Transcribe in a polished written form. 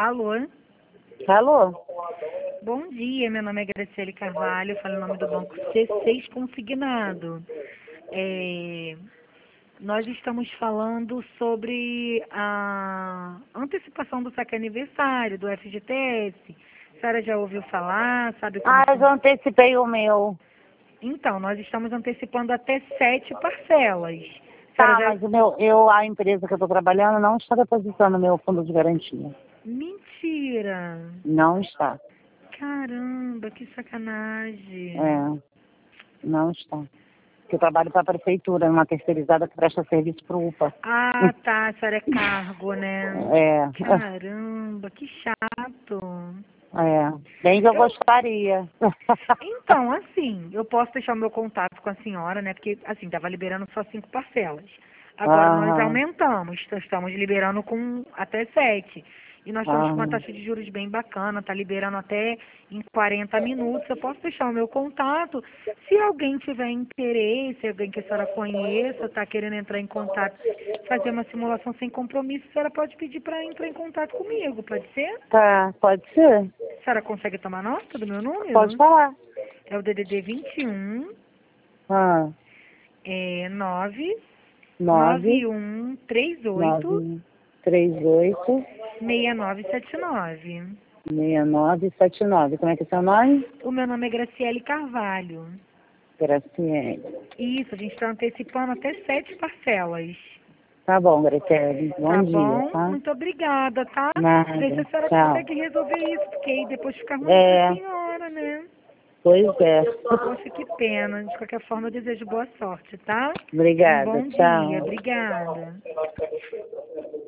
Alô? Alô? Bom dia, meu nome é Graciele Carvalho, eu falo em nome do Banco C6 Consignado. Nós estamos falando sobre a antecipação do saque aniversário do FGTS. A senhora já ouviu falar, sabe como... Eu já antecipei o meu. Então, nós estamos antecipando até 7 parcelas. A Tá, senhora já... mas a empresa que eu estou trabalhando não está depositando meu fundo de garantia. Mentira! Não está. Caramba, que sacanagem. Não está. Porque eu trabalho para a prefeitura, uma terceirizada que presta serviço para o UPA. Ah, tá, a senhora é cargo, né? Caramba, que chato. Bem que eu gostaria. Então, assim, eu posso deixar o meu contato com a senhora, né? Porque, assim, estava liberando só 5 parcelas. Agora nós aumentamos, estamos liberando com até 7. E nós estamos com uma taxa de juros bem bacana, está liberando até em 40 minutos. Eu posso deixar o meu contato. Se alguém tiver interesse, alguém que a senhora conheça, está querendo entrar em contato, fazer uma simulação sem compromisso, a senhora pode pedir para entrar em contato comigo, pode ser? Tá, pode ser? A senhora consegue tomar nota do meu número? Pode falar. É o DDD 21 9 9, 9138 38, 6979. 6979. Como é que é seu nome? O meu nome é Graciele Carvalho. Graciele. Isso, a gente está antecipando até 7 parcelas. Tá bom, Graciele. Bom Tá dia, bom? tá? Muito obrigada, tá? Nada. Ver se a senhora Tchau. consegue resolver isso, porque aí depois fica ruim pra senhora, né? Pois é. Poxa, que pena. De qualquer forma, eu desejo boa sorte, tá? Um Obrigada. bom dia. Tchau. Obrigada.